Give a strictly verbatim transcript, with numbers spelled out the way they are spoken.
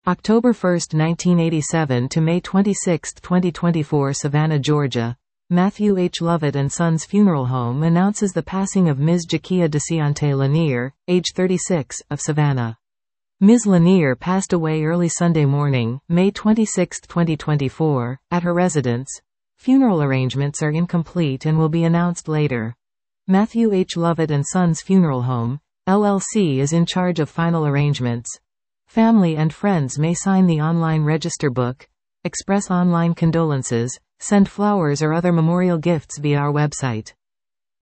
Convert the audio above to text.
October first, nineteen eighty-seven to May twenty-sixth, twenty twenty-four, Savannah, Georgia. Matthew H. Lovett and Sons Funeral Home announces the passing of Miz Jakia DeCiante Lanier, age thirty-six, of Savannah. Miz Lanier passed away early Sunday morning, May twenty-sixth, twenty twenty-four, at her residence. Funeral arrangements are incomplete and will be announced later. Matthew H. Lovett and Sons Funeral Home, L L C is in charge of final arrangements. Family and friends may sign the online register book, express online condolences, send flowers or other memorial gifts via our website.